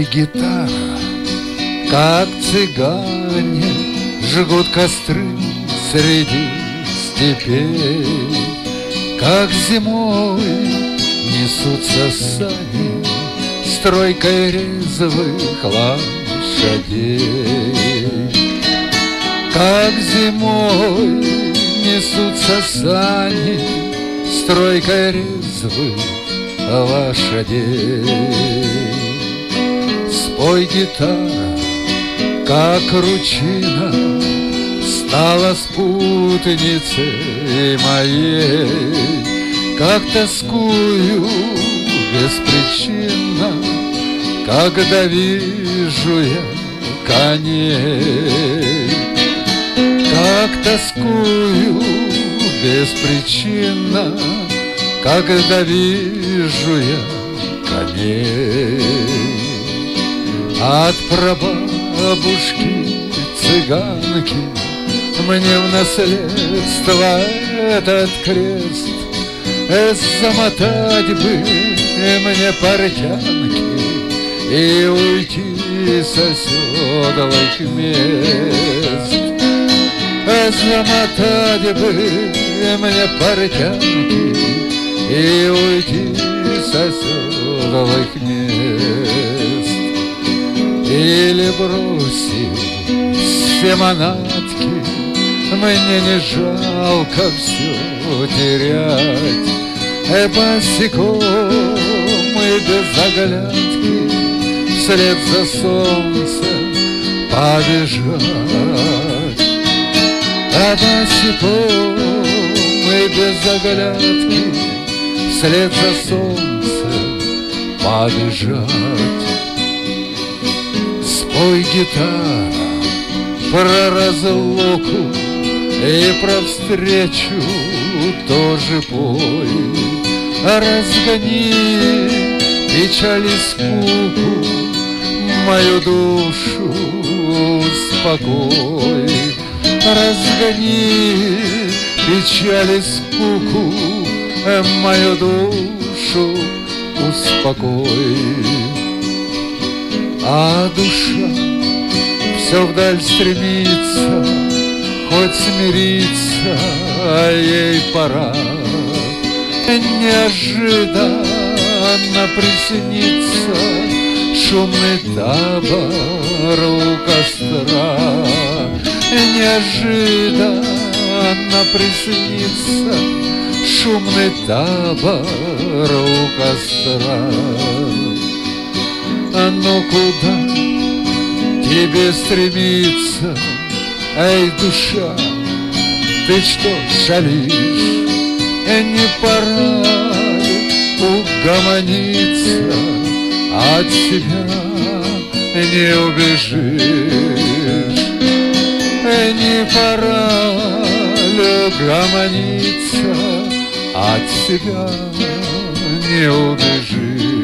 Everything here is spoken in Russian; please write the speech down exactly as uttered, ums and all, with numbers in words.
Спой, гитара, как цыгане жгут костры среди степей, как зимой несутся сани стройкой резвых лошадей. Как зимой несутся сани стройкой резвых лошадей. Спой, гитара, как ручина стала спутницей моей, как тоскую беспричинно, когда вижу я коней. Как тоскую беспричинно, когда вижу я коней. От прабабушки цыганки мне в наследство этот крест, замотать бы мне портянки и уйти со седлых мест. Замотать бы мне портянки и уйти со седлых мест. Или бросив все манатки, мне не жалко все терять, босиком и без оглядки вслед за солнцем побежать. Босиком и без оглядки вслед за солнцем побежать. Спой, гитара, про разлуку и про встречу тоже пой. Разгони печаль и скуку, мою душу успокой. Разгони печаль и скуку, мою душу успокой. А душа все вдаль стремится, хоть смириться ей пора. Неожиданно приснится шумный табор у костра. Неожиданно приснится шумный табор у костра. Ну куда тебе стремиться, эй, душа, ты что шалишь? Не пора ли угомониться, от себя не убежишь? Не пора ли угомониться, от себя не убежишь?